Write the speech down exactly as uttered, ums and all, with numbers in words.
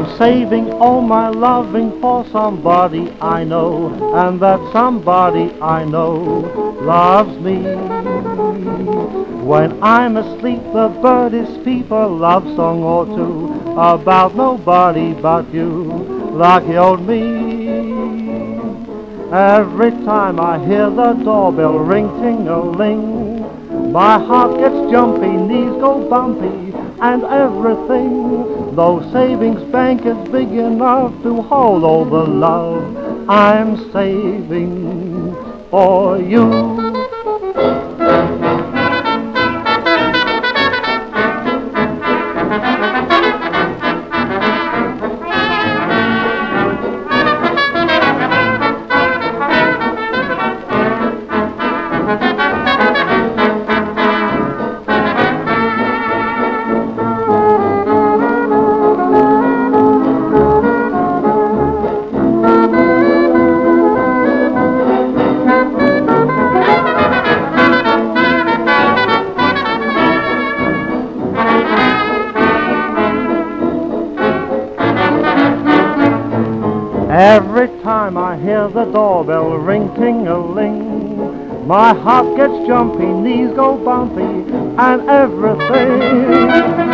saving all my loving for somebody I know, and that somebody I know loves me. When I'm asleep, the birdies peep a love song or two about nobody but you, lucky old me. Every time I hear the doorbell ring, ting-a-ling, my heart gets jumpy, knees go bumpy, and everything. Though savings bank is big enough to hold all the love I'm saving for you. Every time I hear the doorbell ring, ting-a-ling, my heart gets jumpy, knees go bumpy, and everything.